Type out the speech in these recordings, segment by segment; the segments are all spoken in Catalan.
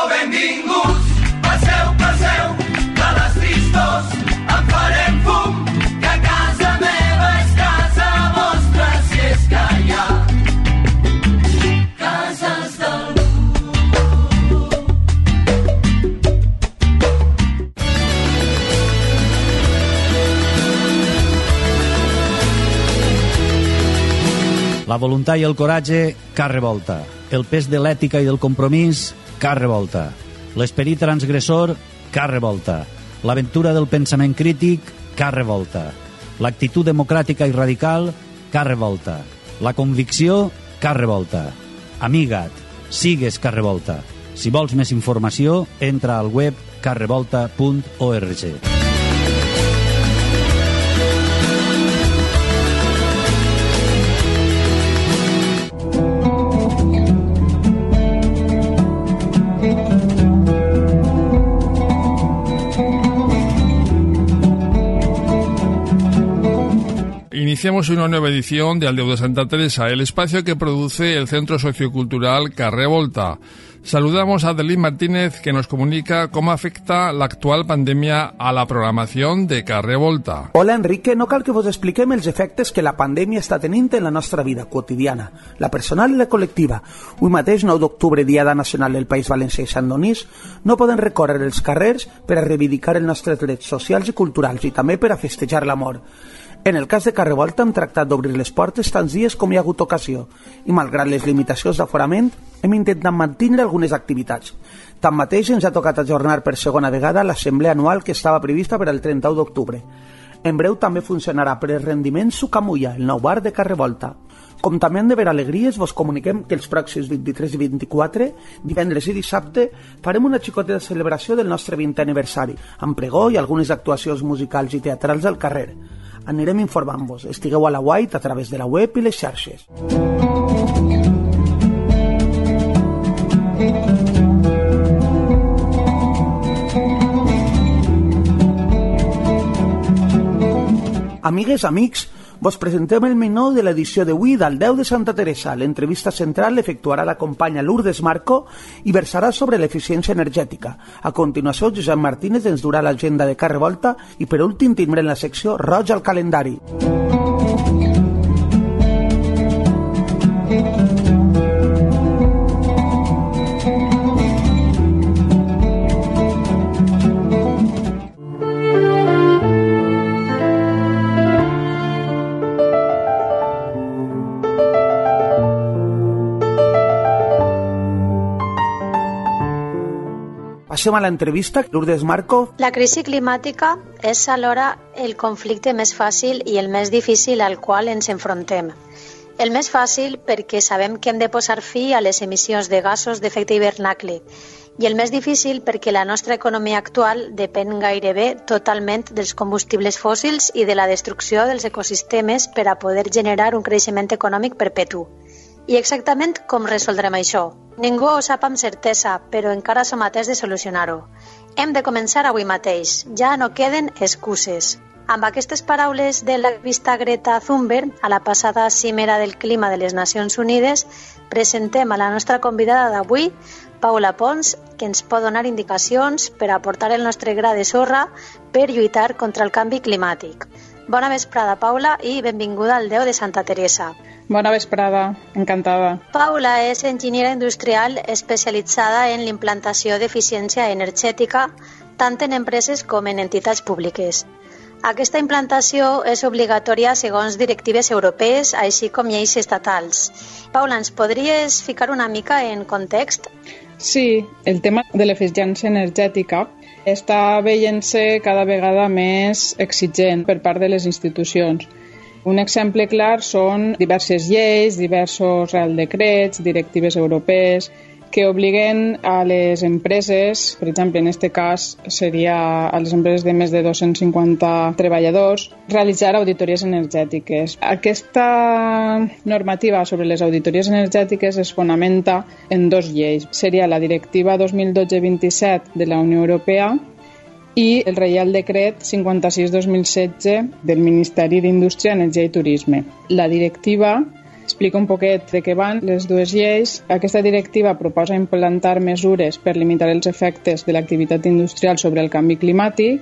benvinguts, passeu, passeu, de les tristors en farem fum, que casa meva és casa vostra, si és que hi ha cases d'algú. La voluntat i el coratge, Car Revolta. El pes de l'ètica i del compromís, Car Revolta. L'esperit transgressor, Car Revolta. L'aventura del pensament crític, Car Revolta. L'actitud democràtica i radical, Car Revolta. La convicció, Car Revolta. Amiga't, sigues Car Revolta. Si vols més informació, entra al web carrevolta.org. Iniciamos una nueva edición de Aldeu de Santa Teresa, el espacio que produce el Centro Sociocultural Car Revolta. Saludamos a Adeline Martínez, que nos comunica cómo afecta la actual pandèmia a la programación de Car Revolta. Hola, Enrique. No cal que vos expliquem els efectes que la pandèmia està tenint en la nostra vida quotidiana, la personal i la col·lectiva. Avui mateix, 9 d'octubre, Diada Nacional del País Valencià i Sant Donís, no poden recórrer els carrers per a reivindicar els nostres drets socials i culturals i també per a festejar l'amor. En el cas de Car Revolta hem tractat d'obrir les portes tants dies com hi ha hagut ocasió i, malgrat les limitacions d'aforament, hem intentat mantenir algunes activitats. Tanmateix, ens ha tocat ajornar per segona vegada l'assemblea anual que estava prevista per al 31 d'octubre. En breu també funcionarà per el rendiment Sucamulla, el nou bar de Car Revolta. Com també han de ver alegries, vos comuniquem que els pròxims 23 i 24, divendres i dissabte, farem una xicoteta celebració del nostre 20è aniversari, amb pregó i algunes actuacions musicals i teatrals al carrer. Anirem informant-vos. Estigueu a la White a través de la web i les xarxes. Amigues, amics, vos presentem el menú de l'edició d'avui d'Aldeu de Santa Teresa. L'entrevista central l'efectuarà la companya Lourdes Marco i versarà sobre l'eficiència energètica. A continuació, Josep Martínez ens durà l'agenda de Car Revolta i per últim tindrem la secció Roig al calendari. Passem a l'entrevista. Lourdes Marco. La crisi climàtica és alhora el conflicte més fàcil i el més difícil al qual ens enfrontem. El més fàcil perquè sabem que hem de posar fi a les emissions de gasos d'efecte hivernacle i el més difícil perquè la nostra economia actual depèn gairebé totalment dels combustibles fòssils i de la destrucció dels ecosistemes per a poder generar un creixement econòmic perpetu. I exactament com resoldrem això? Ningú ho sap amb certesa, però encara som a temps de solucionar-ho. Hem de començar avui mateix. Ja no queden excuses. Amb aquestes paraules de l'activista Greta Thunberg, a la passada cimera del clima de les Nacions Unides, presentem a la nostra convidada d'avui, Paula Pons, que ens pot donar indicacions per aportar el nostre gra de sorra per lluitar contra el canvi climàtic. Bona vesprada, Paula, i benvinguda al Déu de Santa Teresa. Bona vesprada, encantada. Paula és enginyera industrial especialitzada en l'implantació d'eficiència energètica tant en empreses com en entitats públiques. Aquesta implantació és obligatòria segons directives europees, així com lleis estatals. Paula, ens podries ficar una mica en context? Sí, el tema de l'eficiència energètica està veient-se cada vegada més exigent per part de les institucions. Un exemple clar són diverses lleis, diversos Real Decrets, directives europees, que obliguen a les empreses, per exemple, en aquest cas seria a les empreses de més de 250 treballadors, realitzar auditories energètiques. Aquesta normativa sobre les auditories energètiques es fonamenta en dos lleis. Seria la Directiva 2012-27 de la Unió Europea i el Reial Decret 56-2016 del Ministeri d'Indústria, Energia i Turisme. La directiva Explica un poquet de què van les dues lleis. Aquesta directiva proposa implantar mesures per limitar els efectes de l'activitat industrial sobre el canvi climàtic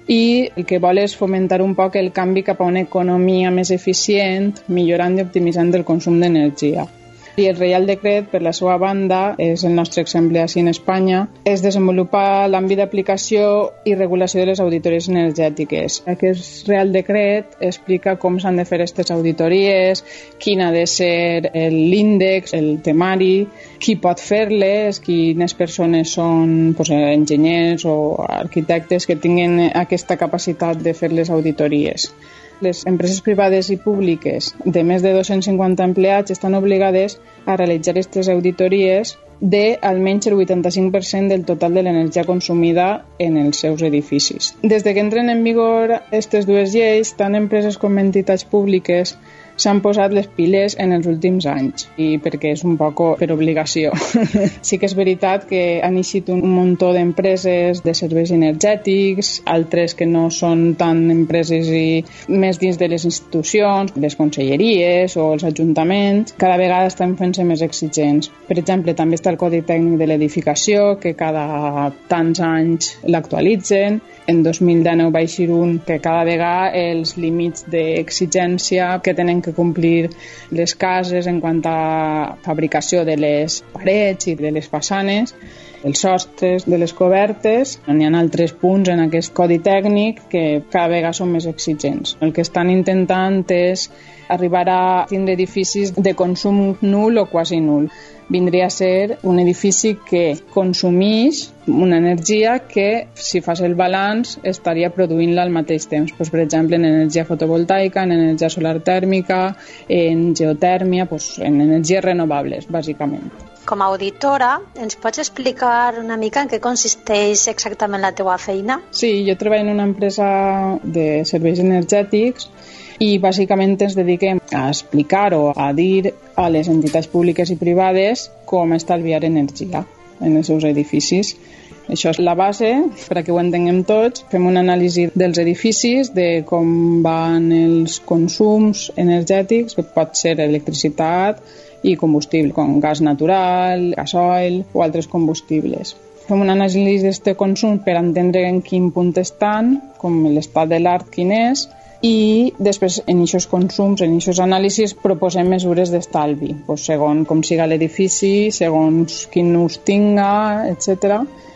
i el que vol és fomentar un poc el canvi cap a una economia més eficient, millorant i optimitzant el consum d'energia. I el Reial Decret, per la seva banda, és el nostre exemple així en Espanya, és desenvolupar l'àmbit d'aplicació i regulació de les auditories energètiques. Aquest Reial Decret explica com s'han de fer aquestes auditories, quin ha de ser l'índex, el temari, qui pot fer-les, quines persones són enginyers o arquitectes que tinguin aquesta capacitat de fer les auditories. Les empreses privades i públiques de més de 250 empleats estan obligades a realitzar aquestes auditories de almenys el 85% del total de l'energia consumida en els seus edificis. Des que entren en vigor aquestes dues lleis, tant empreses com entitats públiques s'han posat les piles en els últims anys i perquè és un poc per obligació. Sí que és veritat que han eixit un muntó d'empreses de serveis energètics, altres que no són tan empreses i més dins de les institucions, les conselleries o els ajuntaments, cada vegada estan fent-se més exigents. Per exemple, també està el Codi Tècnic de l'Edificació, que cada tants anys l'actualitzen. En 2019 va eixir un que cada vegada els límits d'exigència que tenen que complir les cases en quant a fabricació de les parets i de les façanes, els sostres de les cobertes. N'hi ha altres punts en aquest codi tècnic que cada vegada són més exigents. El que estan intentant és arribar a tindre edificis de consum nul o quasi nul. Vindria a ser un edifici que consumeix una energia que, si fas el balanç, estaria produint-la al mateix temps. Per exemple, en energia fotovoltaica, en energia solar tèrmica, en geotèrmia, en energies renovables, bàsicament. Com a auditora, ens pots explicar una mica en què consisteix exactament la teua feina? Sí, jo treballo en una empresa de serveis energètics i bàsicament ens dediquem a explicar o a dir a les entitats públiques i privades com estalviar energia en els seus edificis. Això és la base, perquè ho entenguem tots. Fem un anàlisi dels edificis, de com van els consums energètics, que pot ser electricitat i combustible, com gas natural, gasoil o altres combustibles. Fem un anàlisi d'aquest consum per entendre en quin punt estan, com l'estat de l'art quin és, i després en aquests consums, en aquests anàlisis, proposem mesures d'estalvi, segons com siga l'edifici, segons quin ús tinga, etc.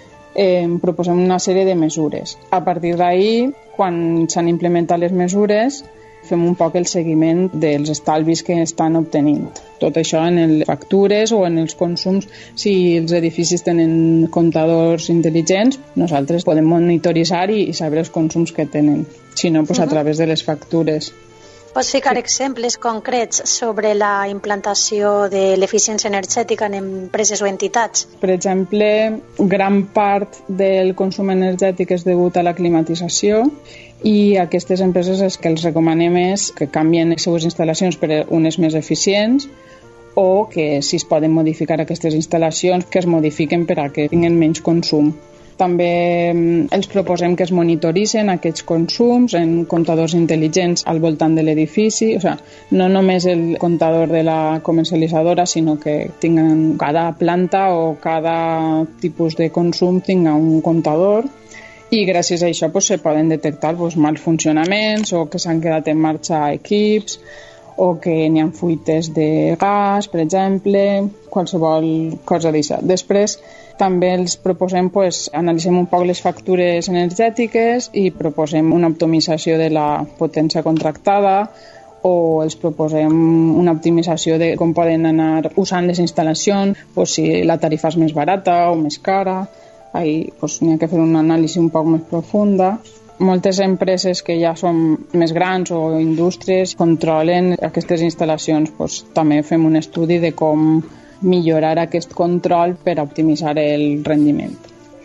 Proposem una sèrie de mesures. A partir d'ahir, quan s'han implementat les mesures, fem un poc el seguiment dels estalvis que estan obtenint. Tot això en les factures o en els consums. Si els edificis tenen comptadors intel·ligents, nosaltres podem monitoritzar i saber els consums que tenen. Si no, a través de les factures. Pots ficar exemples concrets sobre la implantació de l'eficiència energètica en empreses o entitats? Per exemple, gran part del consum energètic és degut a la climatització i a aquestes empreses el que els recomanem és que canvien les seues instal·lacions per unes més eficients o que, si es poden modificar aquestes instal·lacions, que es modifiquen per a que tinguin menys consum. També els proposem que es monitoritzen aquests consums en comptadors intel·ligents al voltant de l'edifici, no només el comptador de la comercialitzadora, sinó que tinguin cada planta o cada tipus de consum tinga un comptador i gràcies a això se poden detectar mals funcionaments o que s'han quedat en marxa equips o que n'hi ha fuites de gas, per exemple, qualsevol cosa d'això. Després, també els proposem, analitzem un poc les factures energètiques i proposem una optimització de la potència contractada o els proposem una optimització de com poden anar usant les instal·lacions, si la tarifa és més barata o més cara. Ahí n'hi ha que fer una anàlisi un poc més profunda. Moltes empreses que ja són més grans o indústries controlen aquestes instal·lacions. També fem un estudi de com millorar aquest control per optimitzar el rendiment.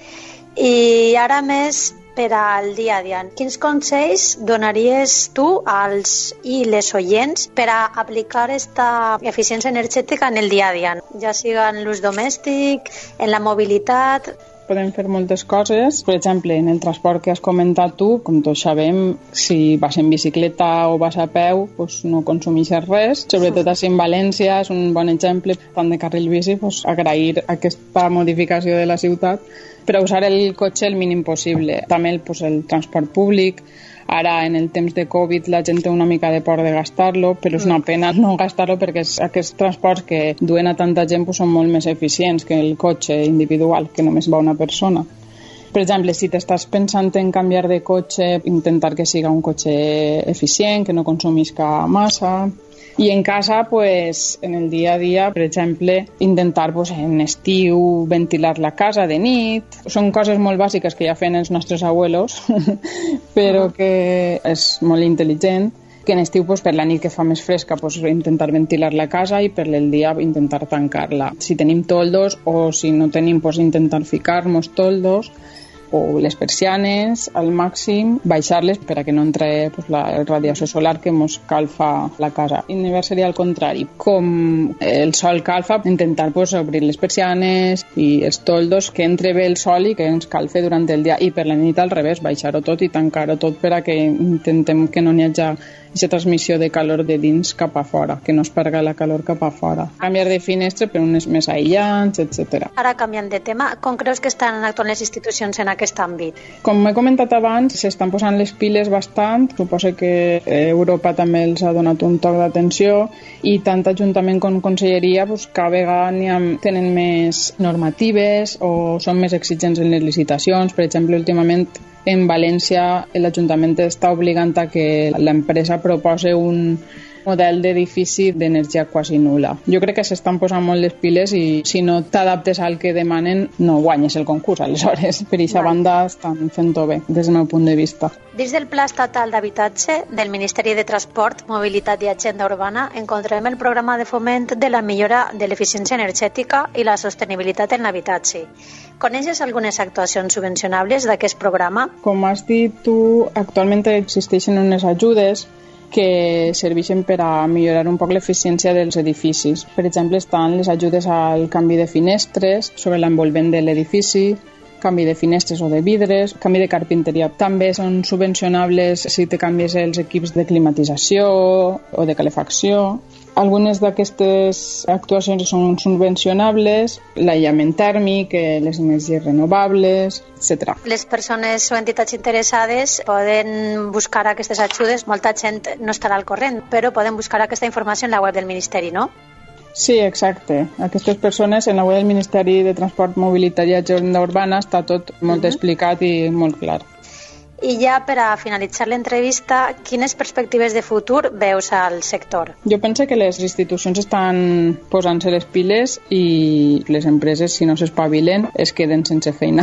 I ara més per al dia a dia. Quins consells donaries tu als i les oients per a aplicar aquesta eficiència energètica en el dia a dia, ja siga en l'ús domèstic, en la mobilitat? podem fer moltes coses. Per exemple, en el transport que has comentat tu, com tots sabem, si vas en bicicleta o vas a peu, doncs no consumeixes res. Sobretot així en València és un bon exemple, tant de carril bici, doncs agrair aquesta modificació de la ciutat per usar el cotxe el mínim possible. També el transport públic. Ara, en el temps de Covid, la gent té una mica de por de gastar-lo, però és una pena no gastar-lo perquè aquests transports que duen a tanta gent doncs, són molt més eficients que el cotxe individual, que només va una persona. Per exemple, si t'estàs pensant en canviar de cotxe, intentar que siga un cotxe eficient, que no consumisca massa. I en casa, pues, en el dia a dia, per exemple, intentar pues, en estiu ventilar la casa de nit. Són coses molt bàsiques que ja feien els nostres abuelos, però que és molt intel·ligent. Que en estiu, pues, per la nit que fa més fresca, pues, intentar ventilar la casa i per el dia intentar tancar-la. Si tenim toldos o si no tenim, pues, intentar ficar-nos toldos o les persianes al màxim, baixar-les per a que no entre pues, la radiació solar que ens calfa la casa. I l'hivern seria al contrari. Com el sol calfa, intentar pues, obrir les persianes i els toldos, que entre bé el sol i que ens calfe durant el dia. I per la nit al revés, baixar-ho tot i tancar-ho tot per a que intentem que no n'hi hagi aquesta transmissió de calor de dins cap a fora, que no es perga la calor cap a fora. Canviar de finestra per unes més aïllants, etc. Ara, canviant de tema, com creus que estan actuant les institucions en aquest àmbit? Com he comentat abans, s'estan posant les piles bastant. Suposo que Europa també els ha donat un toc d'atenció i tant Ajuntament com Conselleria pues, cada vegada tenen més normatives o són més exigents en les licitacions. Per exemple, últimament en València l'Ajuntament està obligant a que l'empresa propose un model d'edifici d'energia quasi nul·la. Jo crec que s'estan posant molt les piles i si no t'adaptes al que demanen no guanyes el concurs, aleshores. Per aquesta banda estan fent-ho bé, des del meu punt de vista. Dins del Pla Estatal d'Habitatge del Ministeri de Transport, Mobilitat i Agenda Urbana encontrem el programa de foment de la millora de l'eficiència energètica i la sostenibilitat en l'habitatge. Coneixes algunes actuacions subvencionables d'aquest programa? Com has dit tu, actualment existeixen unes ajudes que serveixen per a millorar un poc l'eficiència dels edificis. Per exemple, estan les ajudes al canvi de finestres sobre l'envolvent de l'edifici, canvi de finestres o de vidres, canvi de carpinteria. També són subvencionables si te canvies els equips de climatització o de calefacció. Algunes d'aquestes actuacions són subvencionables, l'aïllament tèrmic, les energies renovables, etc. Les persones o entitats interessades poden buscar aquestes ajudes. Molta gent no estarà al corrent, però poden buscar aquesta informació en la web del Ministeri, no? Sí, exacte. Aquestes persones en la web del Ministeri de Transport, Mobilitat i Agenda Urbana està tot molt explicat i molt clar. I ja per a finalitzar l'entrevista, quines perspectives de futur veus al sector? Jo penso que les institucions estan posant-se les piles i les empreses, si no s'espavilen, es queden sense feina.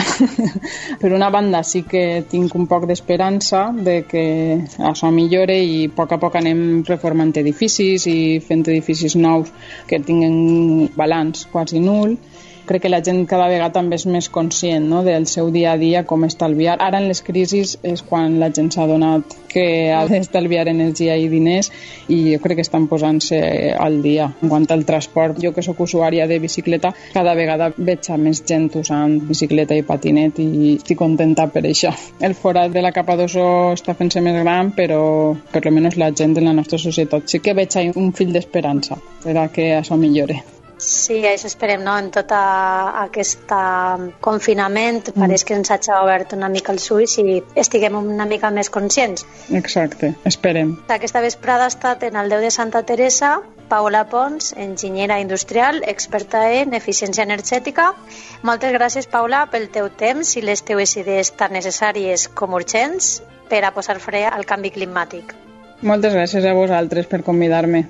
Per una banda, sí que tinc un poc d'esperança de que això millore i a poc anem reformant edificis i fent edificis nous que tinguen balanç quasi nul. Crec que la gent cada vegada també és més conscient, no?, del seu dia a dia, com estalviar. Ara en les crisis és quan la gent s'ha donat que ha d'estalviar energia i diners i jo crec que estan posant-se al dia. En quant al transport, jo que sóc usuària de bicicleta, cada vegada veig a més gent usant bicicleta i patinet i estic contenta per això. El forat de la capa d'ozó està fent-se més gran, però per almenys la gent de la nostra societat sí que veig un fil d'esperança per a que això millore. Sí, això esperem, no? En tot aquest confinament pareix que ens hagi obert una mica els ulls i estiguem una mica més conscients. Exacte, esperem. Aquesta vesprada ha estat en el Déu de Santa Teresa Paula Pons, enginyera industrial, experta en eficiència energètica. Moltes gràcies, Paula, pel teu temps i les teues idees tan necessàries com urgents per a posar fre al canvi climàtic. Moltes gràcies a vosaltres per convidar-me.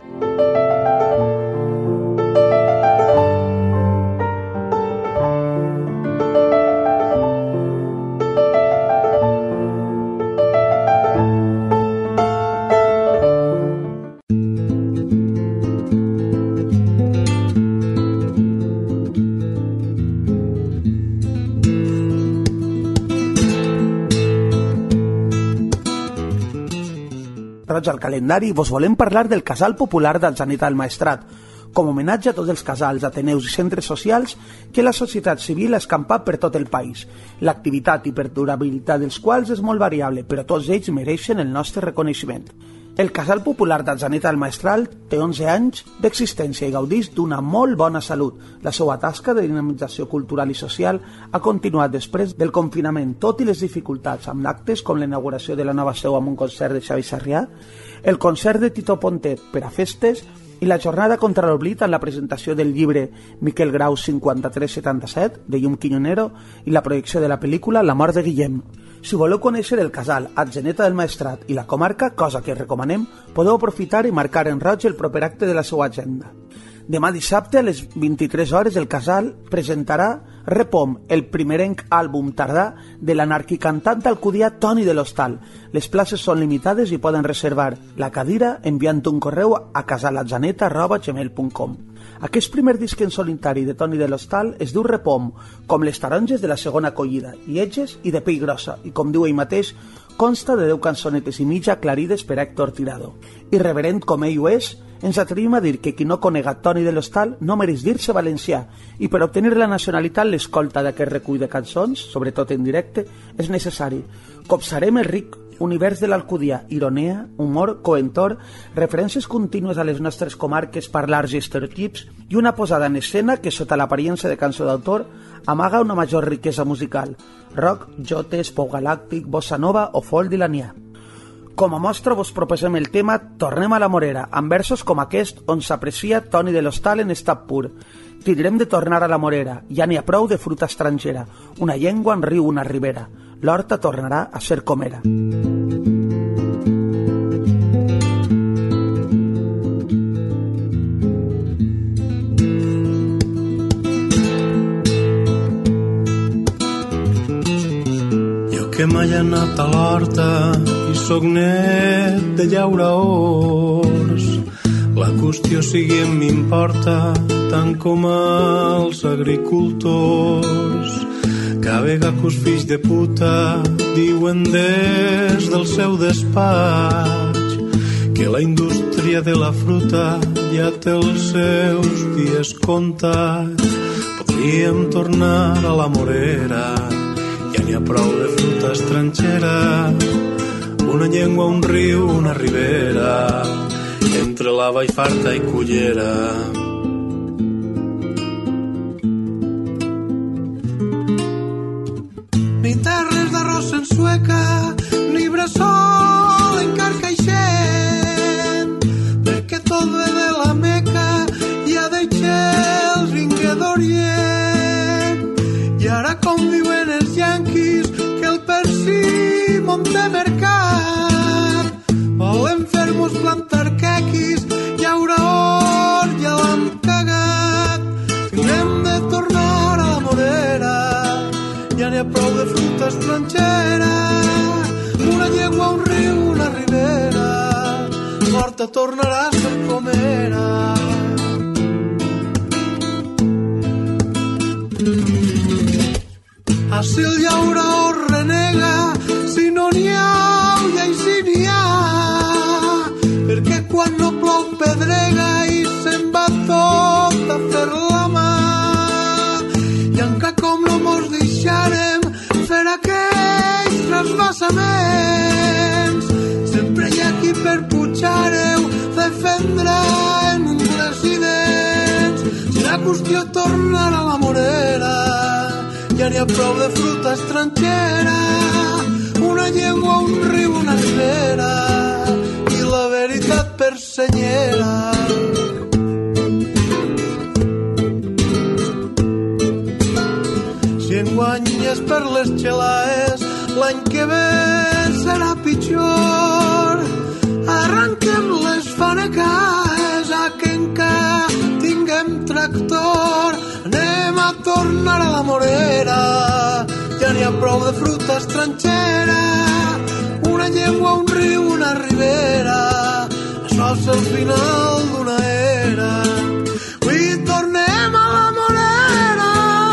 Al calendari vos volem parlar del Casal Popular del Zaneta del Maestrat. com a homenatge a tots els casals, ateneus i centres socials que la societat civil ha escampat per tot el país, l'activitat i perdurabilitat dels quals és molt variable, però tots ells mereixen el nostre reconeixement. El Casal Popular d'Atzeneta del Maestral té 11 anys d'existència i gaudeix d'una molt bona salut. La seva tasca de dinamització cultural i social ha continuat després del confinament, tot i les dificultats, amb actes com l'inauguració de la nova seu amb un concert de Xavi Sarrià, el concert de Tito Pontet per a festes i la jornada contra l'oblit en la presentació del llibre Miquel Grau 5377 de Llum Quiñonero i la projecció de la pel·lícula La mort de Guillem. Si voleu conèixer el casal Atzeneta del Maestrat i la comarca, cosa que recomanem, podeu aprofitar i marcar en roig el proper acte de la seva agenda. Demà dissabte a les 23 hores el casal presentarà Repom, el primerenc àlbum tardà de l'anarquicantant alcudià Toni de l'Hostal. Les places són limitades i poden reservar la cadira enviant un correu a casalatzeneta@gmail.com. Aquest primer disc en solitari de Toni de l'Hostal es diu Repom, com les taronges de la segona collida, lletges i de pell grossa, i com diu ell mateix, consta de 10 cançonetes i mitja aclarides per Héctor Tirado. Irreverent com ell ho és, ens atrevim a dir que qui no conega Toni de l'Hostal no mereix dir-se valencià, i per obtenir la nacionalitat l'escolta d'aquest recull de cançons, sobretot en directe, és necessari. Copsarem el ric univers de l'alcudià, ironia, humor, coentor, referències contínues a les nostres comarques, parlars i estereotips, i una posada en escena que, sota l'apariència de cançó d'autor, amaga una major riquesa musical: rock, jotes, pop galàctic, bossa nova o folk dilanià. Com a mostra vos proposem el tema Tornem a la Morera, amb versos com aquest on s'aprecia Toni de l'Hostal en estat pur. Tindrem de tornar a la Morera, ja n'hi ha prou de fruta estrangera, una llengua en riu una ribera, l'horta tornarà a ser com era. Que mai he anat a l'horta i soc net de llauraors. La qüestió sigui m'importa tant com els agricultors. Cada vegada que els fills de puta diuen des del seu despatx que la indústria de la fruta ja té els seus dies comptats, podríem tornar a la Morera. Ja n'hi ha prou de fruta estrangera, una llengua, un riu, una ribera, entre la Vallfarta i Cullera. Ni terres d'arròs en Sueca, ni bressol en Carcaixent, perquè tot ve de la Meca i a deixels vingué d'Orient. I ara com diuen els yanquis que el persimon de mercat, volen fer-nos plantar quequis, llaura or, ja l'han cagat. Tindrem de tornar a la Morera, ja n'hi ha prou de fruta estrangera, una llengua, un riu, una ribera, l'horta tornarà a ser com era. Si el llauraor renega, si no n'hi ha, ja i si n'hi ha, perquè quan no plou pedrega i se'n va tot a fer la mà. I encara com no mos deixarem fer aquells trasbassaments, sempre hi ha qui per pujar-heu defendrà en un president. Si la qüestió tornar a la Morera, ja n'hi ha prou de fruta estrangera, una llengua, un riu, una ribera, i la veritat per senyera. Si enguany és per les xelaes, l'any que ve serà pitjor. Arranquem les fanecaes a que encara tinguem tractor. Anem a tornar a la Morera, ja n'hi ha prou de fruta estrangera, una llengua, un riu, una ribera, això és el final d'una era. Avui tornem a la Morera,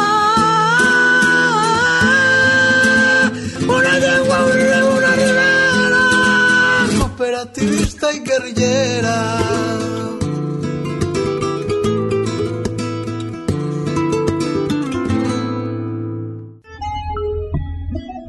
una llengua, un riu, una ribera, cooperativista i guerrillera.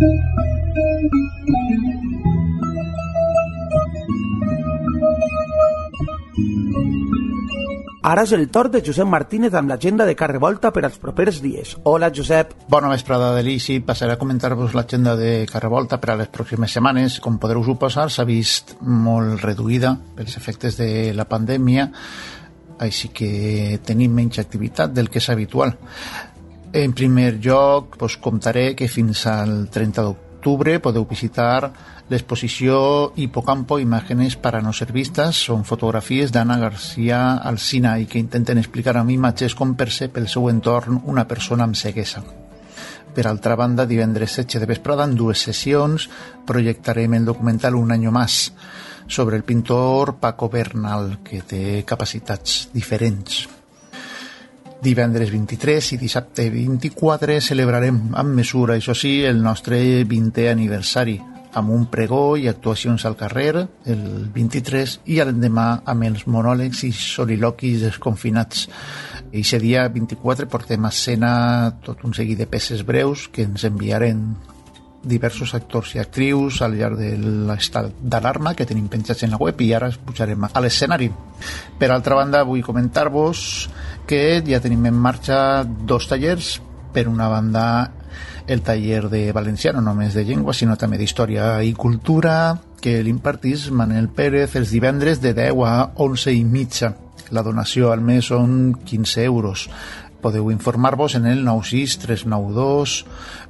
Ara és el torn de Josep Martínez amb l'agenda de Carrer Volta per als propers dies. Hola, Josep. Bona vesprada, Delici. Passaré a comentar-vos l'agenda de Carrer Volta per a les pròximes setmanes. Com podreu suposar, s'ha vist molt reduïda pels efectes de la pandèmia, així que tenim menys activitat del que és habitual. En primer lloc, contaré que fins al 30 d'octubre podeu visitar l'exposició Hipocampo, Imágenes para no ser vistas. Són fotografies d'Anna García Alsina i que intenten explicar amb imatges com percep el seu entorn una persona amb ceguesa. Per altra banda, divendres 16 de vesprada, en 2 sessions, projectarem el documental Un año más sobre el pintor Paco Bernal, que té capacitats diferents. Divendres 23 i dissabte 24 celebrarem amb mesura, això sí, el nostre 20è aniversari, amb un pregó i actuacions al carrer el 23 i l'endemà amb els monòlegs i soliloquis desconfinats. Eixe dia 24 portem a escena tot un seguit de peces breus que ens enviaren diversos actors i actrius al llarg de l'estat d'alarma que tenim penjats en la web i ara es pujarem a l'escenari. Per altra banda, vull comentar-vos que ja tenim en marxa 2 tallers. Per una banda, el taller de valencià, no només de llengua, sinó també d'història i cultura, que l'impartís Manel Pérez els divendres de 10 a 11:30. La donació al mes són 15 euros. Podeu informar-vos en el 96 392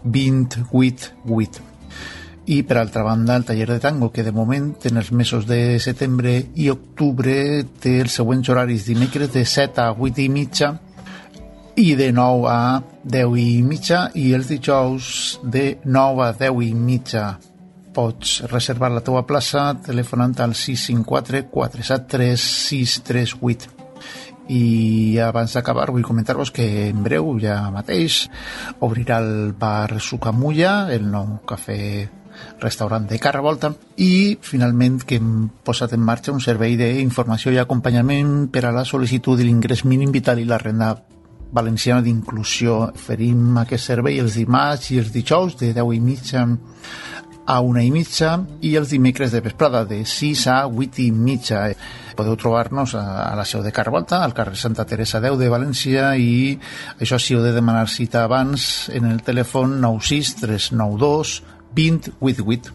288. I, per altra banda, el taller de tango, que de moment en els mesos de setembre i octubre té els següents horaris: dimecres de 7 a 8:30 i de 9 a 10:30 i els dijous de 9 a 10:30. Pots reservar la teua plaça telefonant al 654 473 638. I abans d'acabar vull comentar-vos que en breu, ja mateix, obrirà el bar Sucamulla, el nou cafè restaurant de Carrer Volta, i finalment que hem posat en marxa un servei d'informació i acompanyament per a la sol·licitud de l'ingrés mínim vital i la renda valenciana d'inclusió. Oferim aquest servei els dimarts i els dijous de 10:30 a 1:30 i els dimecres de vesprada de 6 a 8:30. Podeu trobar-nos a la seu de Carrer Volta, al carrer Santa Teresa 10 de València, i això sí, heu de demanar cita abans en el telèfon 96 392 2088.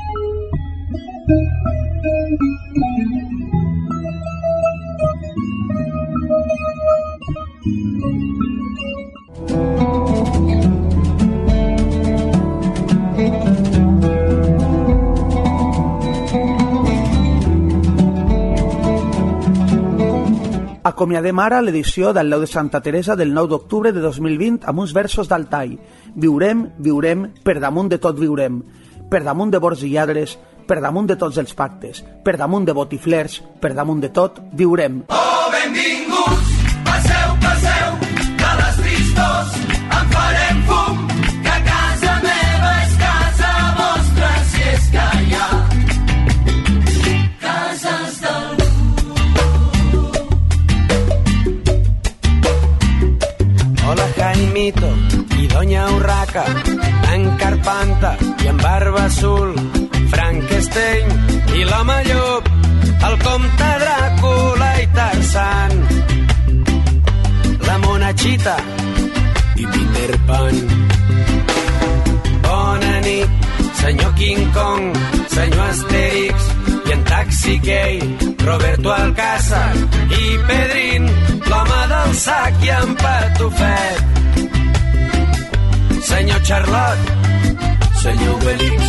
Acomiadem ara l'edició del Lau de Santa Teresa del 9 d'octubre de 2020 amb uns versos d'Altai. Viurem, viurem, per damunt de tot viurem. Per damunt de bords i lladres, per damunt de tots els pactes, per damunt de botiflers, per damunt de tot viurem. Oh, benvinguts, passeu, passeu, de les tristors en farem fum, que casa meva és casa vostra, si és que hi ha cases d'algú. Hola Jaimito i Doña Urraca, en Carpanta i en Barba Azul, Frankenstein i l'home llop, el comte Dràcula i Tarzan, la monachita i Peter Pan. Bona nit, senyor King Kong, senyor Asterix i en Taxi Gay, Roberto Alcázar i Pedrín, l'home del sac i en Patufet. Senyor Charlotte, senyor Obelix